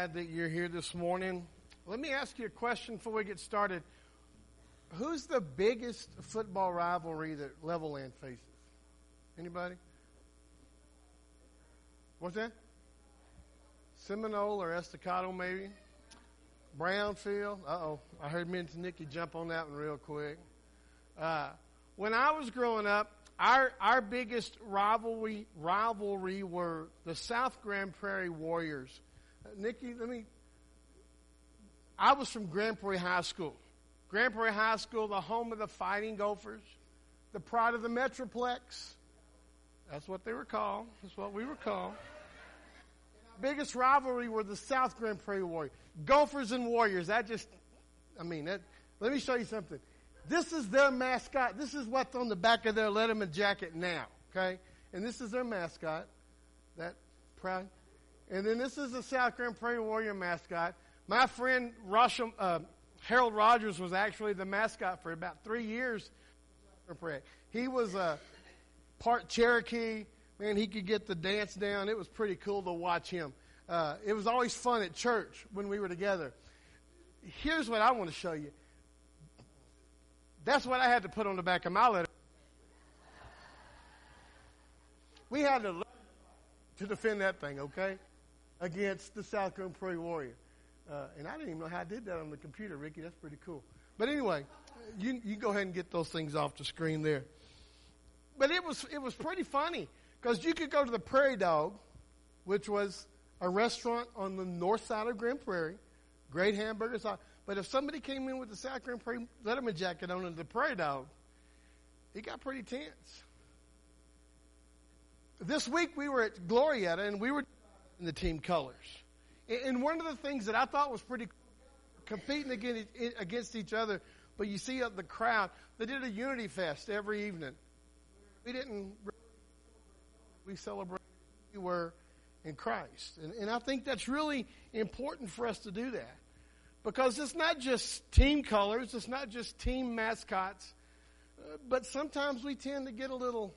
glad that you're here this morning. Let me ask you a question before we get started. Who's the biggest football rivalry that Levelland faces? Anybody? What's that? Seminole or Estacado, maybe? Brownfield? Uh-oh. I heard mention Nikki jump on that one real quick. When I was growing up, our biggest rivalry were the South Grand Prairie Warriors. Nikki, I was from Grand Prairie High School. Grand Prairie High School, the home of the Fighting Gophers, the pride of the Metroplex. That's what they were called. That's what we were called. Biggest rivalry were the South Grand Prairie Warriors. Gophers and Warriors. Let me show you something. This is their mascot. This is what's on the back of their Letterman jacket now, okay? And this is their mascot, that proud. And then this is the South Grand Prairie Warrior mascot. My friend Harold Rogers was actually the mascot for about 3 years. He was part Cherokee. Man, he could get the dance down. It was pretty cool to watch him. It was always fun at church when we were together. Here's what I want to show you. That's what I had to put on the back of my letter. We had to learn to defend that thing, okay, against the South Grand Prairie Warrior. And I didn't even know how I did that on the computer, Ricky. That's pretty cool. But anyway, you go ahead and get those things off the screen there. But it was pretty funny because you could go to the Prairie Dog, which was a restaurant on the north side of Grand Prairie, great hamburgers. But if somebody came in with the South Grand Prairie Letterman jacket on and the Prairie Dog, it got pretty tense. This week we were at Glorietta and we were in the team colors. And one of the things that I thought was pretty cool, competing against each other, but you see the crowd, they did a Unity Fest every evening. We celebrated who we were in Christ. And I think that's really important for us to do that. Because it's not just team colors, it's not just team mascots, but sometimes we tend to get a little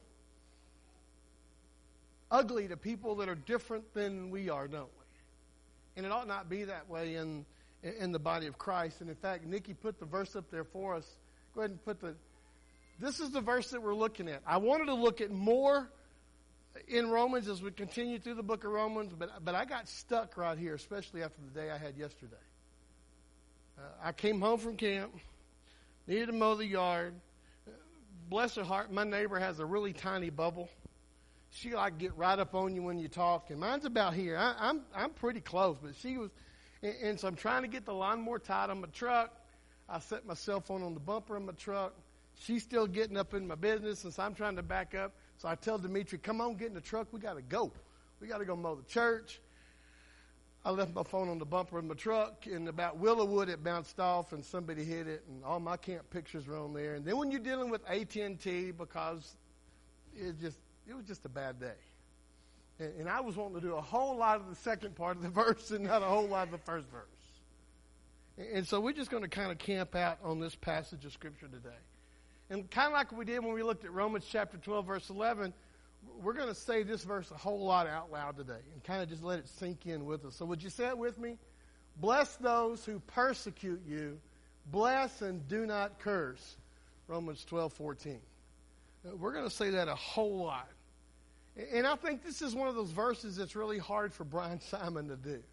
ugly to people that are different than we are, don't we? And it ought not be that way in the body of Christ. And in fact, Nikki put the verse up there for us. Go ahead and this is the verse that we're looking at. I wanted to look at more in Romans as we continue through the book of Romans, but I got stuck right here, especially after the day I had yesterday. I came home from camp, needed to mow the yard. Bless her heart, my neighbor has a really tiny bubble. She get right up on you when you talk, and mine's about here. I'm pretty close, but she was, and so I'm trying to get the lawnmower tied on my truck. I set my cell phone on the bumper of my truck. She's still getting up in my business, and so I'm trying to back up. So I tell Dimitri, come on, get in the truck. We got to go. We got to go mow the church. I left my phone on the bumper of my truck, and about Willowwood, it bounced off, and somebody hit it, and all my camp pictures were on there. And then when you're dealing with AT&T, because it was just a bad day. And I was wanting to do a whole lot of the second part of the verse and not a whole lot of the first verse. And so we're just going to kind of camp out on this passage of Scripture today. And kind of like we did when we looked at Romans chapter 12, verse 11, we're going to say this verse a whole lot out loud today and kind of just let it sink in with us. So would you say it with me? Bless those who persecute you. Bless and do not curse. Romans 12:14. We're going to say that a whole lot. And I think this is one of those verses that's really hard for Brian Simon to do.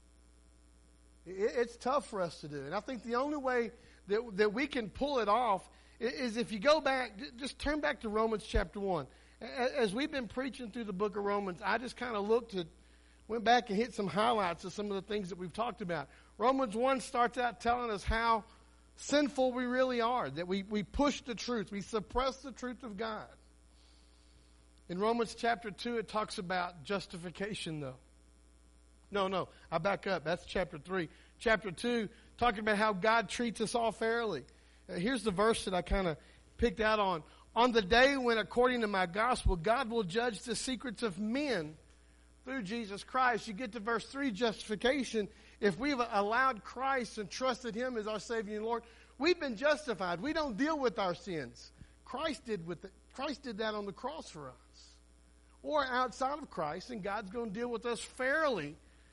It's tough for us to do. And I think the only way that we can pull it off is if you go back, just turn back to Romans chapter 1. As we've been preaching through the book of Romans, I just kind of went back and hit some highlights of some of the things that we've talked about. Romans 1 starts out telling us how sinful we really are, that we push the truth, we suppress the truth of God. In Romans chapter 2, it talks about justification, though. No, I back up. That's chapter 3. Chapter 2, talking about how God treats us all fairly. Here's the verse that I kind of picked out on. On the day when, according to my gospel, God will judge the secrets of men through Jesus Christ. You get to verse 3, justification. If we've allowed Christ and trusted Him as our Savior and Lord, we've been justified. We don't deal with our sins. Christ did that on the cross for us. Or outside of Christ, and God's going to deal with us fairly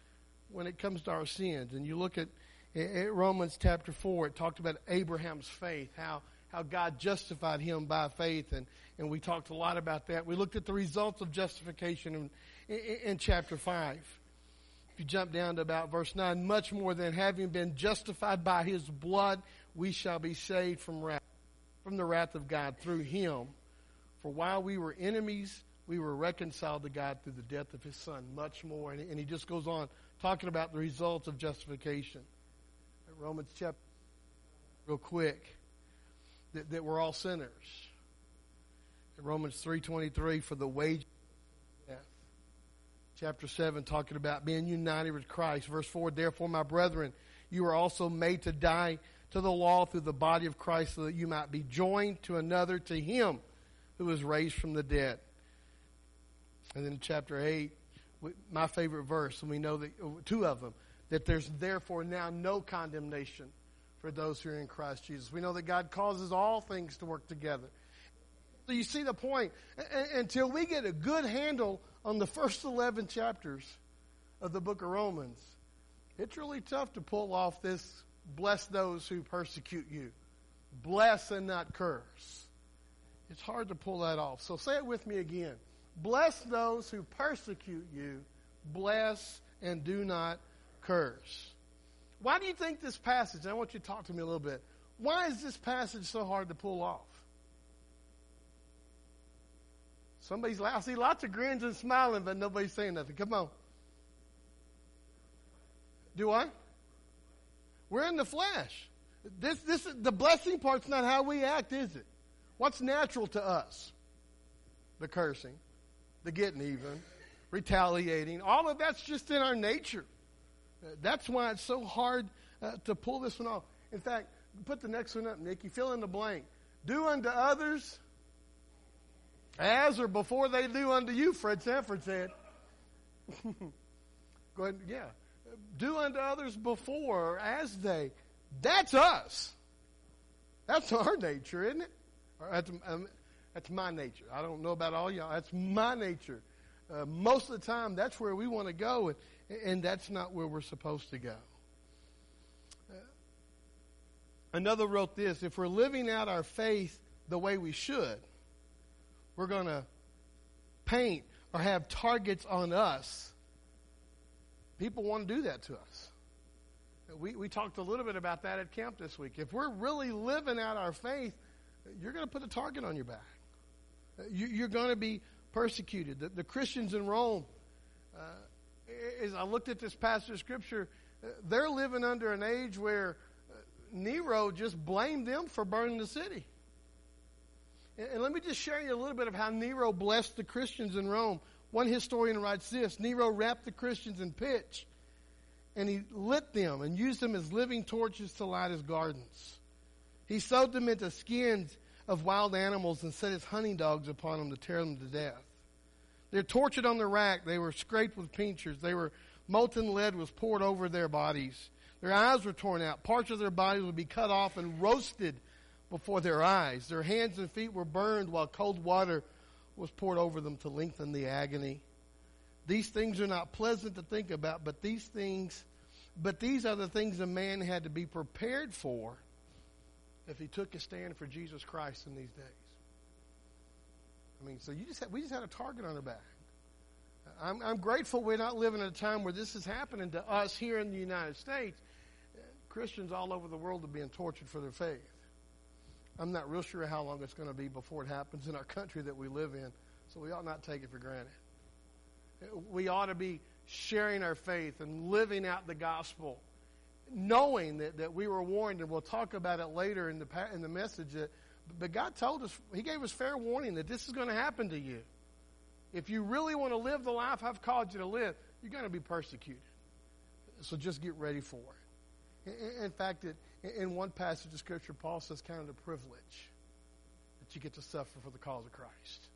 when it comes to our sins. And you look at Romans chapter 4, it talked about Abraham's faith, how God justified him by faith, and we talked a lot about that. We looked at the results of justification in chapter 5. If you jump down to about verse 9, much more than having been justified by his blood, we shall be saved from the wrath of God through him. For while we were enemies, we were reconciled to God through the death of his Son. Much more. And he just goes on talking about the results of justification. Romans chapter, real quick, that we're all sinners. Romans 3:23, for the wage of death. Chapter 7, talking about being united with Christ. Verse 4, therefore, my brethren, you are also made to die to the law through the body of Christ, so that you might be joined to another, to him who was raised from the dead. And then in chapter 8, my favorite verse, and we know that two of them, that there's therefore now no condemnation for those who are in Christ Jesus. We know that God causes all things to work together. So you see the point. Until we get a good handle on the first 11 chapters of the book of Romans, it's really tough to pull off this, bless those who persecute you. Bless and not curse. It's hard to pull that off. So say it with me again. Bless those who persecute you. Bless and do not curse. Why do you think this passage, and I want you to talk to me a little bit, why is this passage so hard to pull off? Somebody's laughing. I see lots of grins and smiling, but nobody's saying nothing. Come on. Do I? We're in the flesh. The blessing part's not how we act, is it? What's natural to us? The cursing, the getting even, retaliating. All of that's just in our nature. That's why it's so hard to pull this one off. In fact, put the next one up, Nick. You fill in the blank. Do unto others as or before they do unto you, Fred Sanford said. Go ahead. Yeah. Do unto others before or as they. That's us. That's our nature, isn't it? That's my nature. I don't know about all y'all. That's my nature. Most of the time, that's where we want to go, and that's not where we're supposed to go. Another wrote this, if we're living out our faith the way we should, we're going to paint or have targets on us. People want to do that to us. We talked a little bit about that at camp this week. If we're really living out our faith, you're going to put a target on your back. You're going to be persecuted. The Christians in Rome, as I looked at this passage of Scripture, they're living under an age where Nero just blamed them for burning the city. And let me just share you a little bit of how Nero blessed the Christians in Rome. One historian writes this, Nero wrapped the Christians in pitch, and he lit them and used them as living torches to light his gardens. He sewed them into skins of wild animals and set his hunting dogs upon them to tear them to death. They're tortured on the rack. They were scraped with pincers. Molten lead was poured over their bodies. Their eyes were torn out. Parts of their bodies would be cut off and roasted before their eyes. Their hands and feet were burned while cold water was poured over them to lengthen the agony. These things are not pleasant to think about, but these are the things a man had to be prepared for if he took a stand for Jesus Christ in these days. I mean, so we just had a target on our back. I'm grateful we're not living in a time where this is happening to us here in the United States. Christians all over the world are being tortured for their faith. I'm not real sure how long it's going to be before it happens in our country that we live in, so we ought not take it for granted. We ought to be sharing our faith and living out the gospel, knowing that we were warned, and we'll talk about it later in the message. But God told us, He gave us fair warning that this is going to happen to you. If you really want to live the life I've called you to live, you're going to be persecuted. So just get ready for it. In fact, in one passage of Scripture, Paul says kind of the privilege that you get to suffer for the cause of Christ.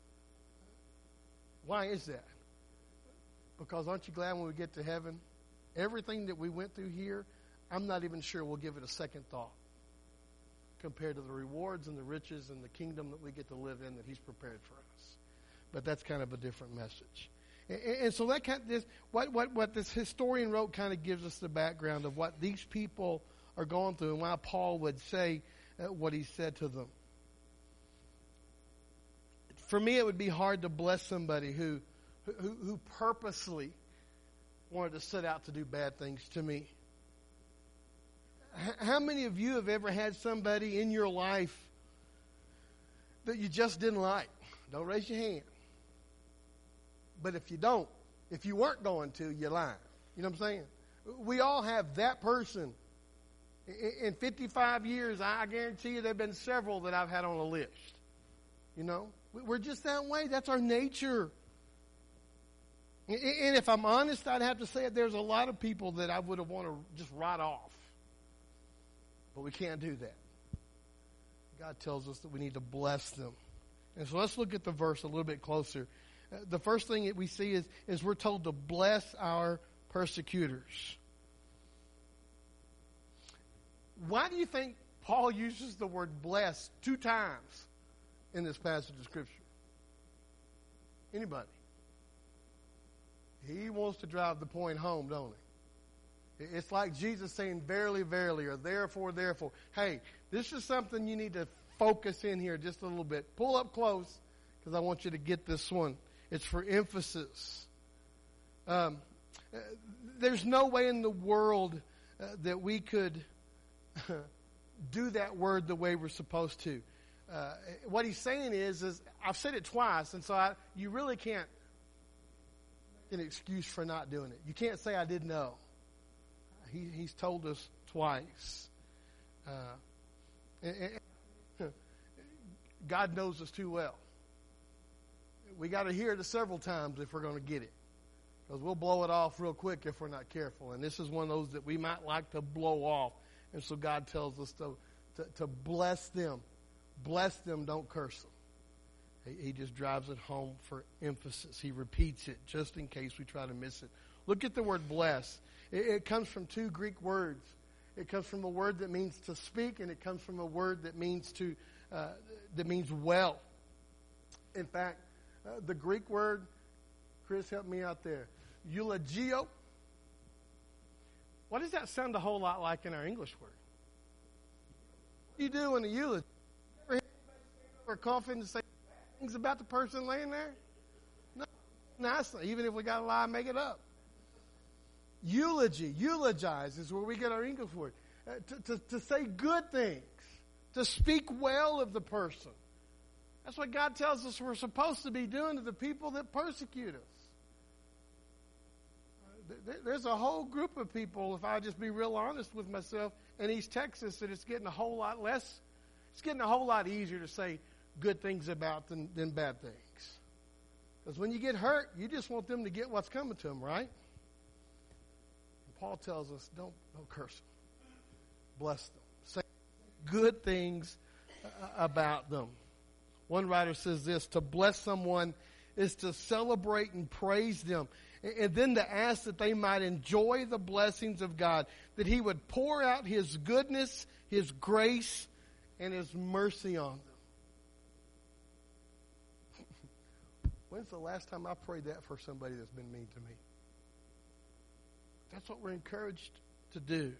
Why is that? Because aren't you glad when we get to heaven, everything that we went through here, I'm not even sure we'll give it a second thought compared to the rewards and the riches and the kingdom that we get to live in that He's prepared for us. But that's kind of a different message. And so that kind of this, what this historian wrote kind of gives us the background of what these people are going through and why Paul would say what he said to them. For me, it would be hard to bless somebody who purposely wanted to set out to do bad things to me. How many of you have ever had somebody in your life that you just didn't like? Don't raise your hand. But if you weren't going to, you're lying. You know what I'm saying? We all have that person. In 55 years, I guarantee you there have been several that I've had on a list. You know? We're just that way. That's our nature. And if I'm honest, I'd have to say it. There's a lot of people that I would have wanted to just write off. But we can't do that. God tells us that we need to bless them. And so let's look at the verse a little bit closer. The first thing that we see is we're told to bless our persecutors. Why do you think Paul uses the word bless 2 times in this passage of Scripture? Anybody? He wants to drive the point home, don't he? It's like Jesus saying, verily, verily, or therefore, therefore. Hey, this is something you need to focus in here just a little bit. Pull up close, because I want you to get this one. It's for emphasis. There's no way in the world that we could do that word the way we're supposed to. What he's saying is I've said it twice, and so you really can't get an excuse for not doing it. You can't say I didn't know. He's told us twice. God knows us too well. We got to hear it several times if we're going to get it. Because we'll blow it off real quick if we're not careful. And this is one of those that we might like to blow off. And so God tells us to bless them. Bless them, don't curse them. He just drives it home for emphasis. He repeats it just in case we try to miss it. Look at the word bless. It comes from 2 Greek words. It comes from a word that means to speak, and it comes from a word that means well. In fact, the Greek word, Chris, help me out there, eulogio. What does that sound a whole lot like in our English word? What do you do in a eulogy? Ever or coffin to say things about the person laying there? No, nicely. Even if we got to lie and make it up. Eulogy, eulogize is where we get our English word. To say good things, to speak well of the person. That's what God tells us we're supposed to be doing to the people that persecute us. There's a whole group of people, if I just be real honest with myself, in East Texas that it's getting a whole lot less. It's getting a whole lot easier to say good things about than bad things. Because when you get hurt, you just want them to get what's coming to them, right? Paul tells us, don't curse them. Bless them. Say good things about them. One writer says this, to bless someone is to celebrate and praise them, and then to ask that they might enjoy the blessings of God, that He would pour out His goodness, His grace, and His mercy on them. When's the last time I prayed that for somebody that's been mean to me? That's what we're encouraged to do.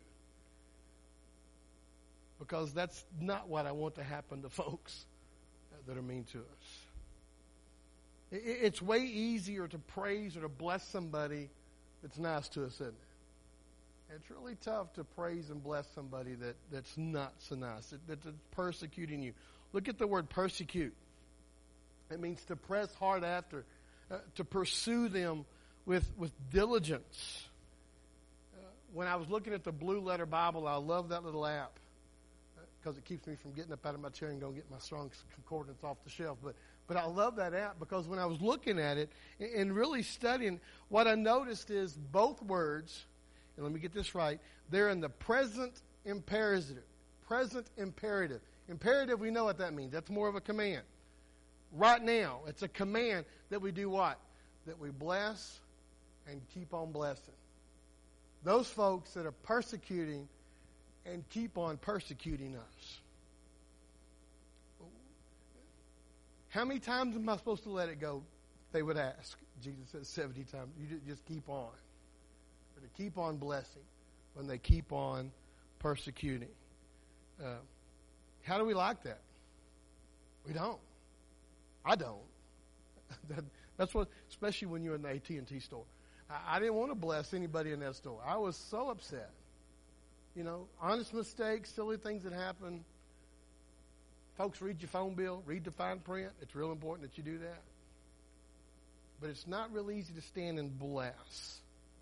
Because that's not what I want to happen to folks that are mean to us. It's way easier to praise or to bless somebody that's nice to us, isn't it? It's really tough to praise and bless somebody that's not so nice, that's persecuting you. Look at the word persecute. It means to press hard after, to pursue them with diligence. When I was looking at the Blue Letter Bible, I love that little app because it keeps me from getting up out of my chair and going to get my Strong's Concordance off the shelf. But I love that app because when I was looking at it and really studying, what I noticed is both words, and let me get this right, they're in the present imperative. Present imperative. Imperative, we know what that means. That's more of a command. Right now, it's a command that we do what? That we bless and keep on blessing. Those folks that are persecuting and keep on persecuting us. How many times am I supposed to let it go? they would ask. Jesus said 70 times. You just keep on. But to keep on blessing when they keep on persecuting. How do we like that? We don't. I don't. That's what, especially when you're in the AT&T store. I didn't want to bless anybody in that store. I was so upset. You know, honest mistakes, silly things that happen. Folks, read your phone bill, read the fine print. It's real important that you do that. But it's not real easy to stand and bless.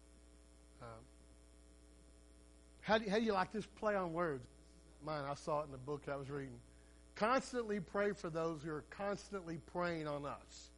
How do you like this play on words? Mine, I saw it in the book I was reading. Constantly pray for those who are constantly praying on us.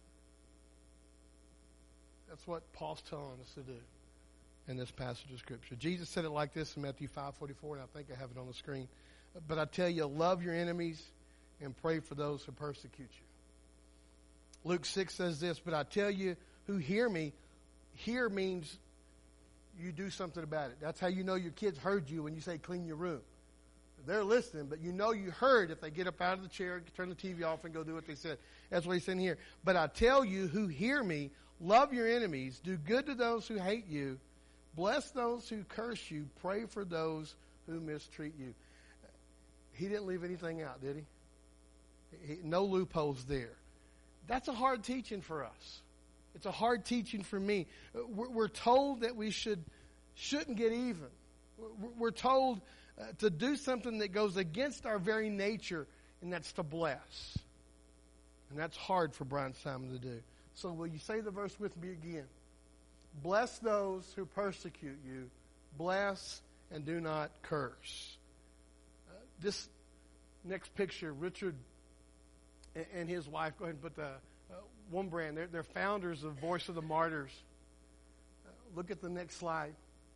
That's what Paul's telling us to do in this passage of Scripture. Jesus said it like this in Matthew 5:44, and I think I have it on the screen. But I tell you, love your enemies and pray for those who persecute you. Luke 6 says this, but I tell you who hear me, hear means you do something about it. That's how you know your kids heard you when you say clean your room. They're listening, but you know you heard if they get up out of the chair, turn the TV off, and go do what they said. That's what he's saying here. But I tell you who hear me, love your enemies, do good to those who hate you, bless those who curse you, pray for those who mistreat you. He didn't leave anything out, did he? No loopholes there. That's a hard teaching for us. It's a hard teaching for me. We're told that we shouldn't get even. We're told to do something that goes against our very nature, and that's to bless. And that's hard for Brian Simon to do. So will you say the verse with me again? Bless those who persecute you. Bless and do not curse. This next picture, Richard and his wife, go ahead and put the one brand. They're founders of Voice of the Martyrs. Look at the next slide.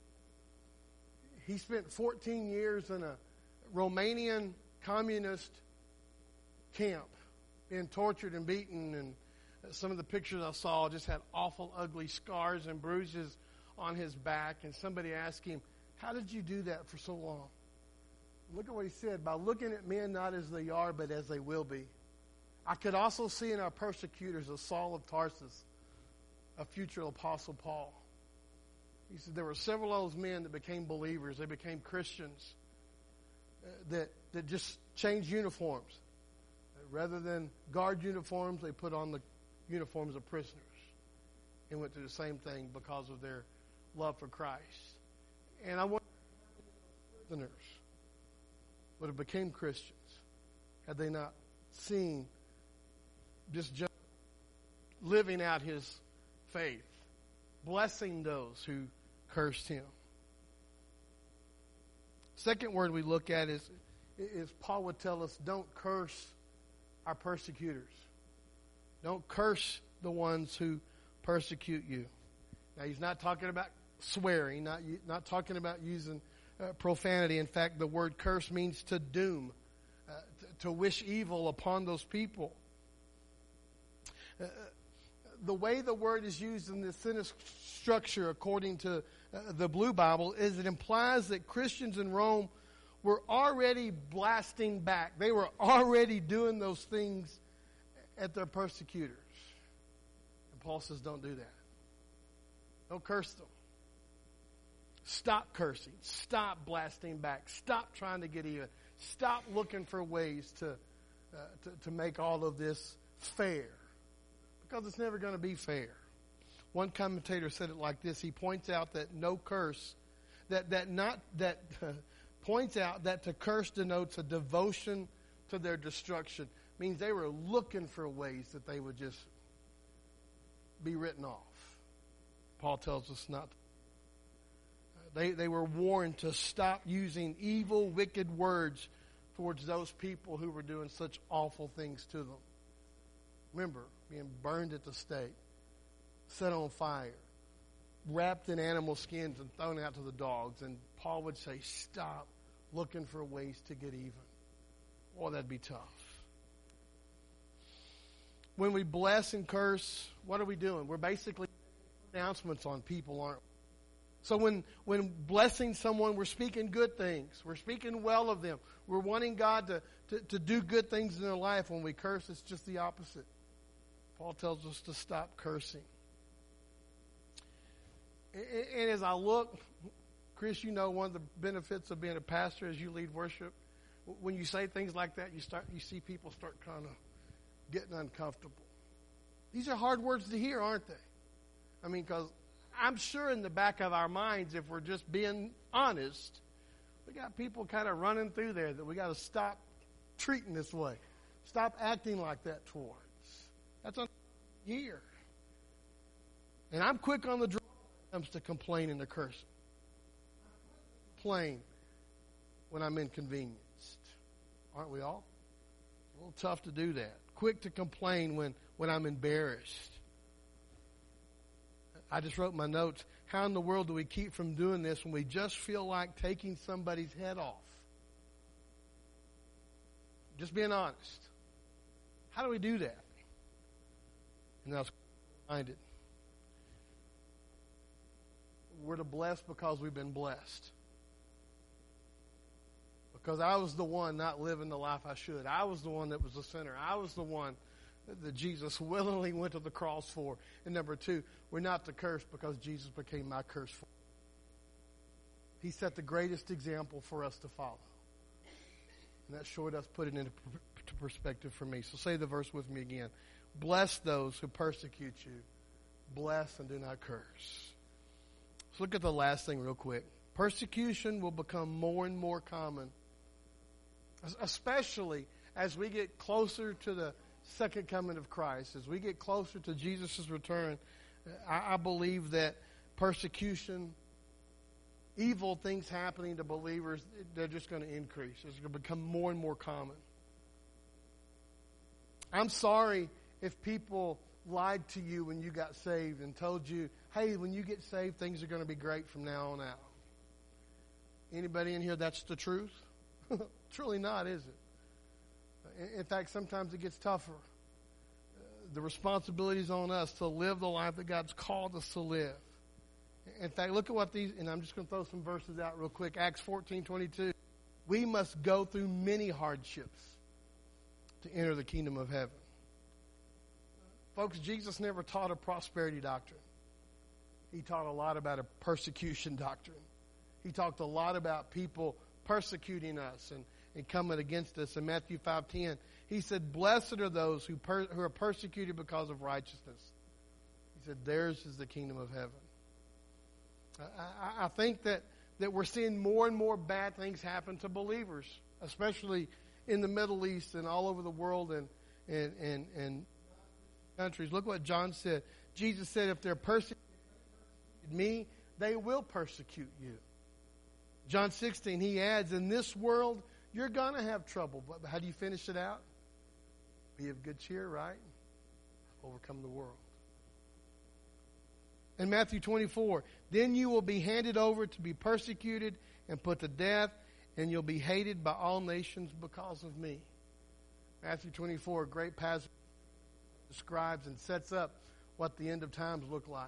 He spent 14 years in a Romanian communist camp, being tortured and beaten, and some of the pictures I saw just had awful, ugly scars and bruises on his back. And somebody asked him, how did you do that for so long? Look at what he said, by looking at men not as they are, but as they will be. I could also see in our persecutors a Saul of Tarsus, a future Apostle Paul. He said there were several of those men that became believers. They became Christians that just changed uniforms. Rather than guard uniforms, they put on the uniforms of prisoners and went through the same thing because of their love for Christ. And I wonder if prisoners would have became Christians had they not seen just living out his faith, blessing those who cursed him. Second word we look at is Paul would tell us, don't curse our persecutors. Don't curse the ones who persecute you. Now, he's not talking about swearing, not talking about using profanity. In fact, the word curse means to doom, to wish evil upon those people. The way the word is used in the sentence structure, according to the Blue Bible, is it implies that Christians in Rome were already blasting back. They were already doing those things at their persecutors. And Paul says, don't do that. Don't curse them. Stop cursing. Stop blasting back. Stop trying to get even. Stop looking for ways to make all of this fair. Because it's never going to be fair. One commentator said it like this. He points out that no curse, points out that to curse denotes a devotion to their destruction. Means they were looking for ways that they would just be written off. Paul tells us not to. They were warned to stop using evil, wicked words towards those people who were doing such awful things to them. Remember, being burned at the stake, set on fire, wrapped in animal skins and thrown out to the dogs. And Paul would say, stop looking for ways to get even. Boy, that'd be tough. When we bless and curse, what are we doing? We're basically announcements on people, aren't we? So when blessing someone, we're speaking good things. We're speaking well of them. We're wanting God to do good things in their life. When we curse, it's just the opposite. Paul tells us to stop cursing. And as I look, Chris, you know one of the benefits of being a pastor as you lead worship, when you say things like that, you see people start kind of getting uncomfortable. These are hard words to hear, aren't they? I mean, because I'm sure in the back of our minds, if we're just being honest, we got people kind of running through there that we got to stop treating this way. Stop acting like that towards. That's a year. And I'm quick on the draw when it comes to complaining or cursing. Complain when I'm inconvenienced. Aren't we all? It's a little tough to do that. Quick to complain when I'm embarrassed. I just wrote my notes. How in the world do we keep from doing this when we just feel like taking somebody's head off? Just being honest. How do we do that? And I was reminded. We're to bless because we've been blessed. Because I was the one not living the life I should. I was the one that was the sinner. I was the one that Jesus willingly went to the cross for. And number two, we're not to curse because Jesus became my curse for. He set the greatest example for us to follow. And that sure does put it into perspective for me. So say the verse with me again. Bless those who persecute you. Bless and do not curse. Let's look at the last thing real quick. Persecution will become more and more common, especially as we get closer to the second coming of Christ. As we get closer to Jesus' return, I believe that persecution, evil things happening to believers, they're just going to increase. It's going to become more and more common. I'm sorry if people lied to you when you got saved and told you, hey, when you get saved, things are going to be great from now on out. Anybody in here, that's the truth? It's really not, is it? In fact, sometimes it gets tougher. The responsibility is on us to live the life that God's called us to live. In fact, look at what these, and I'm just going to throw some verses out real quick. Acts 14:22. We must go through many hardships to enter the kingdom of heaven. Folks, Jesus never taught a prosperity doctrine. He taught a lot about a persecution doctrine. He talked a lot about people persecuting us and coming against us. In Matthew 5:10, he said, blessed are those who are persecuted because of righteousness. He said, theirs is the kingdom of heaven. I think that we're seeing more and more bad things happen to believers, especially in the Middle East and all over the world and countries. Look what John said. Jesus said, if they're persecuting me, they will persecute you. John 16, he adds, in this world, you're going to have trouble. But how do you finish it out? Be of good cheer, right? Overcome the world. In Matthew 24, then you will be handed over to be persecuted and put to death, and you'll be hated by all nations because of me. Matthew 24, a great passage, describes and sets up what the end of times look like.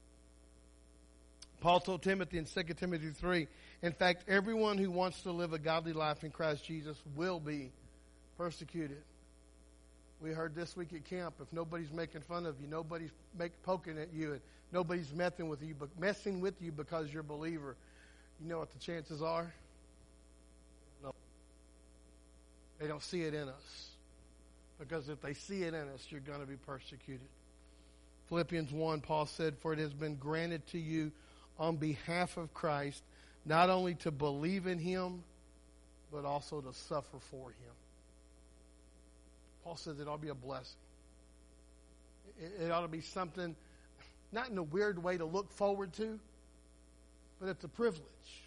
Paul told Timothy in 2 Timothy 3, in fact, everyone who wants to live a godly life in Christ Jesus will be persecuted. We heard this week at camp, if nobody's making fun of you, nobody's poking at you, and nobody's messing with you because you're a believer, you know what the chances are? No. They don't see it in us. Because if they see it in us, you're going to be persecuted. Philippians 1, Paul said, for it has been granted to you on behalf of Christ, not only to believe in him, but also to suffer for him. Paul says it ought to be a blessing. It ought to be something, not in a weird way to look forward to, but it's a privilege.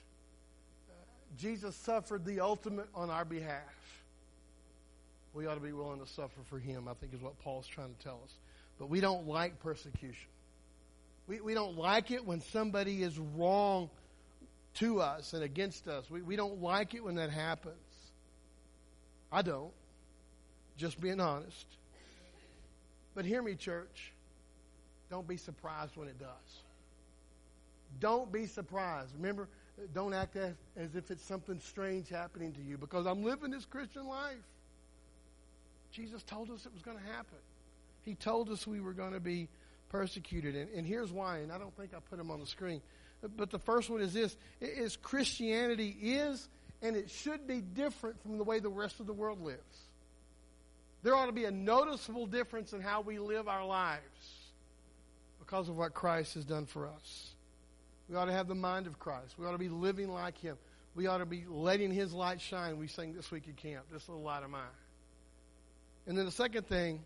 Jesus suffered the ultimate on our behalf. We ought to be willing to suffer for him, I think is what Paul's trying to tell us. But we don't like persecution. We don't like it when somebody is wrong to us and against us. We don't like it when that happens. I don't. Just being honest. But hear me, church. Don't be surprised when it does. Don't be surprised. Remember, don't act as if it's something strange happening to you, because I'm living this Christian life. Jesus told us it was going to happen. He told us we were going to be persecuted. And here's why, and I don't think I put them on the screen. But the first one is this, is Christianity is and it should be different from the way the rest of the world lives. There ought to be a noticeable difference in how we live our lives because of what Christ has done for us. We ought to have the mind of Christ. We ought to be living like Him. We ought to be letting His light shine. We sang this week at camp, this little light of mine. And then the second thing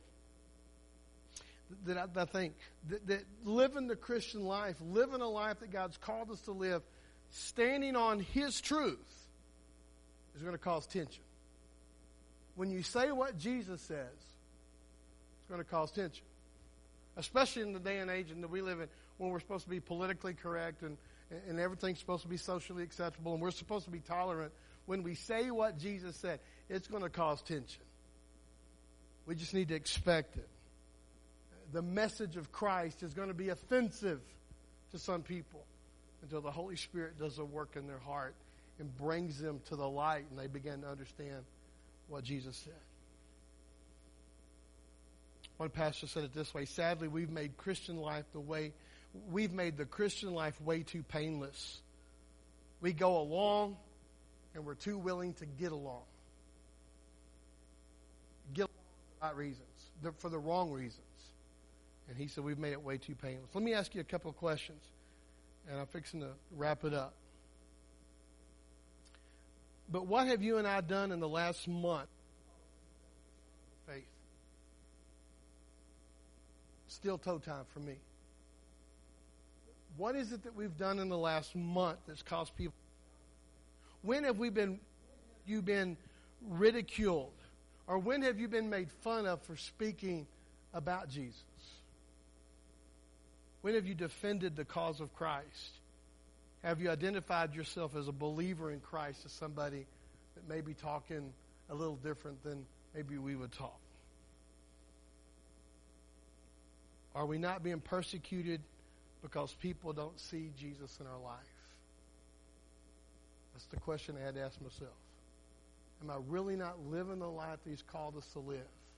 that I think, that living the Christian life, living a life that God's called us to live, standing on His truth, is going to cause tension. When you say what Jesus says, it's going to cause tension. Especially in the day and age that we live in, when we're supposed to be politically correct and everything's supposed to be socially acceptable and we're supposed to be tolerant. When we say what Jesus said, it's going to cause tension. We just need to expect it. The message of Christ is going to be offensive to some people until the Holy Spirit does a work in their heart and brings them to the light and they begin to understand what Jesus said. One pastor said it this way, sadly, we've made the Christian life way too painless. We go along and we're too willing to get along. Get along for the right reasons, for the wrong reasons. And he said we've made it way too painless. Let me ask you a couple of questions, and I'm fixing to wrap it up. But what have you and I done in the last month? Faith. Still toe time for me. What is it that we've done in the last month that's caused people? When have you been ridiculed? Or when have you been made fun of for speaking about Jesus? When have you defended the cause of Christ? Have you identified yourself as a believer in Christ, as somebody that may be talking a little different than maybe we would talk? Are we not being persecuted because people don't see Jesus in our life? That's the question I had to ask myself. Am I really not living the life that He's called us to live?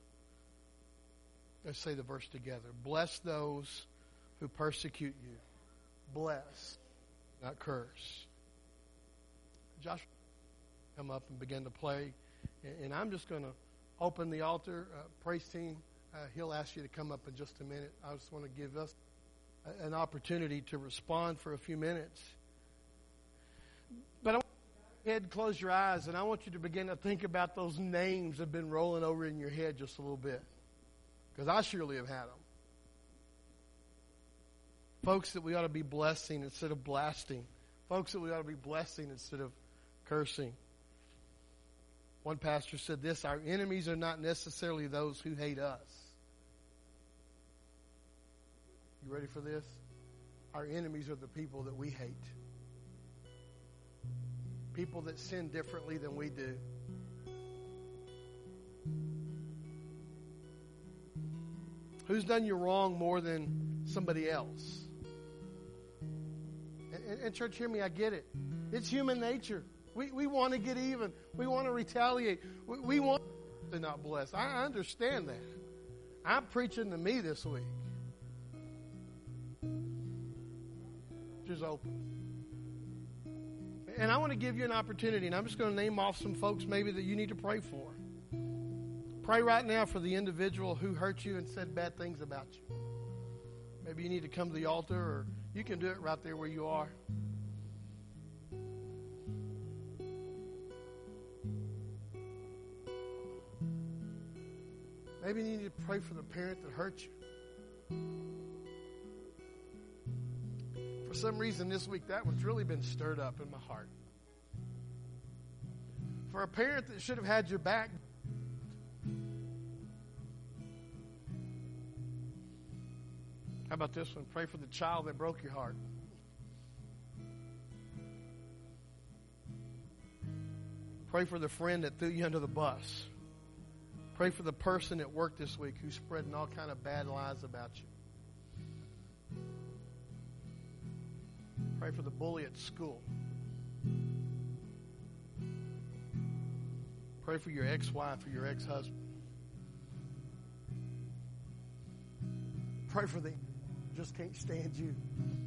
Let's say the verse together. Bless those who persecute you. Bless, not curse. Joshua, come up and begin to play. And I'm just going to open the altar. Praise team, he'll ask you to come up in just a minute. I just want to give us an opportunity to respond for a few minutes. But I want you to go ahead and close your eyes, and I want you to begin to think about those names that have been rolling over in your head just a little bit. Because I surely have had them. Folks that we ought to be blessing instead of blasting. Folks that we ought to be blessing instead of cursing. One pastor said this, our enemies are not necessarily those who hate us. You ready for this? Our enemies are the people that we hate. People that sin differently than we do. Who's done you wrong more than somebody else? And church, hear me, I get it. It's human nature. We want to get even. We want to retaliate. We want to not bless. I understand that. I'm preaching to me this week. Just open. And I want to give you an opportunity, and I'm just going to name off some folks maybe that you need to pray for. Pray right now for the individual who hurt you and said bad things about you. Maybe you need to come to the altar, or you can do it right there where you are. Maybe you need to pray for the parent that hurt you. For some reason this week, that one's really been stirred up in my heart. For a parent that should have had your back. How about this one? Pray for the child that broke your heart. Pray for the friend that threw you under the bus. Pray for the person at work this week who's spreading all kind of bad lies about you. Pray for the bully at school. Pray for your ex-wife or your ex-husband. Pray for them. Just can't stand you.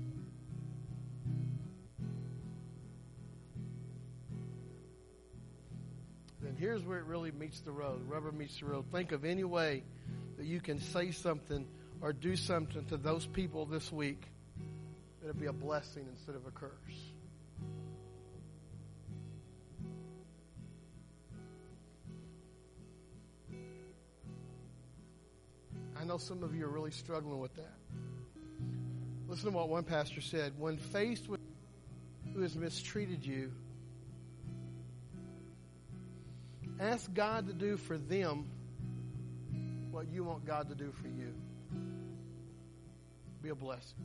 Then here's where it really meets the road. Rubber meets the road. Think of any way that you can say something or do something to those people this week that'll be a blessing instead of a curse. I know some of you are really struggling with that. Listen to what one pastor said. When faced with who has mistreated you, ask God to do for them what you want God to do for you. Be a blessing.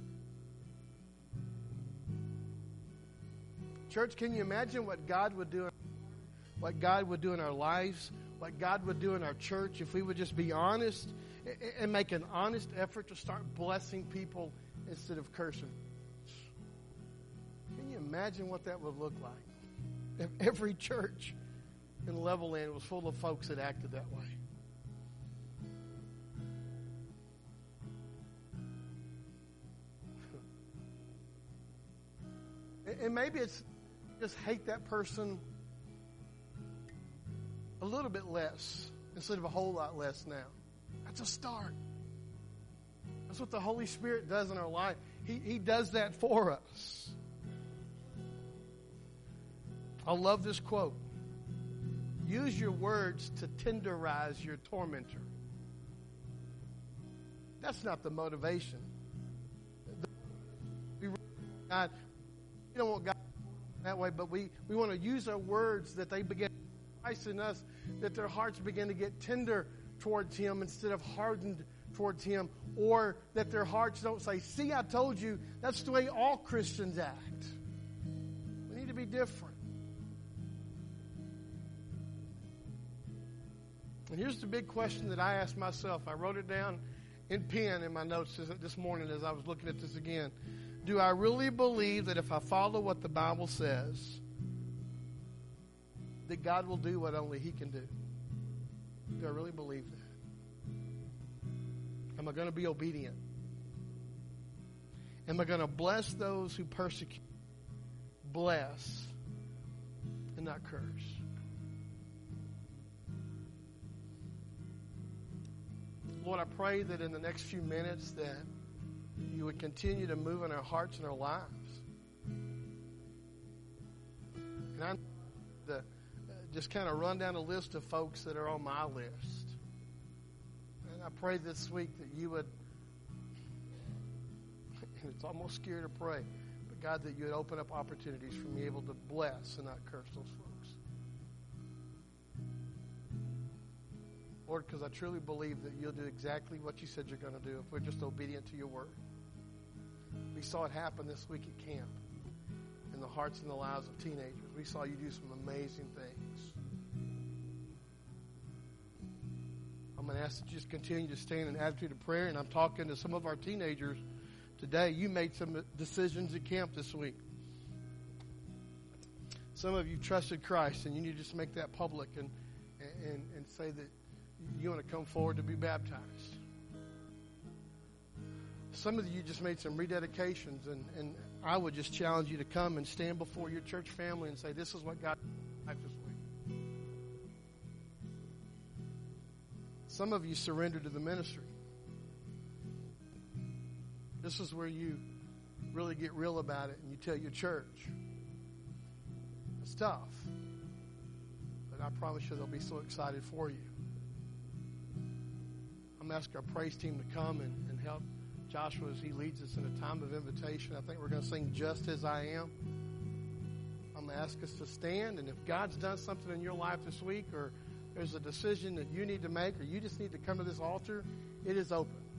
Church, can you imagine what God would do? What God would do in our lives? What God would do in our church if we would just be honest and make an honest effort to start blessing people instead of cursing? Can you imagine what that would look like if every church in Levelland was full of folks that acted that way? And maybe it's just hate that person a little bit less instead of a whole lot less now. That's a start. That's what the Holy Spirit does in our life. He does that for us. I love this quote. Use your words to tenderize your tormentor. That's not the motivation. We don't want God that way, but we want to use our words that they begin Christ in us, that their hearts begin to get tender towards Him instead of hardened towards Him, or that their hearts don't say, see, I told you, that's the way all Christians act. We need to be different. And here's the big question that I asked myself. I wrote it down in pen in my notes this morning as I was looking at this again. Do I really believe that if I follow what the Bible says, that God will do what only He can do? Do I really believe that? Am I going to be obedient? Am I going to bless those who persecute? Bless and not curse. Lord, I pray that in the next few minutes that you would continue to move in our hearts and our lives. And I'm just kind of run down a list of folks that are on my list. And I pray this week that you would, and it's almost scary to pray, but God, that you would open up opportunities for me able to bless and not curse those folks. Lord, because I truly believe that you'll do exactly what you said you're going to do if we're just obedient to your word. We saw it happen this week at camp in the hearts and the lives of teenagers. We saw you do some amazing things. I'm going to ask that you just continue to stay in an attitude of prayer, and I'm talking to some of our teenagers today. You made some decisions at camp this week. Some of you trusted Christ, and you need to just make that public and say that you want to come forward to be baptized. Some of you just made some rededications, and I would just challenge you to come and stand before your church family and say, this is what God did this week. Some of you surrendered to the ministry. This is where you really get real about it and you tell your church. It's tough, but I promise you they'll be so excited for you. I'm going to ask our praise team to come and help Joshua as he leads us in a time of invitation. I think we're going to sing Just As I Am. I'm going to ask us to stand, and if God's done something in your life this week, or there's a decision that you need to make, or you just need to come to this altar, it is open.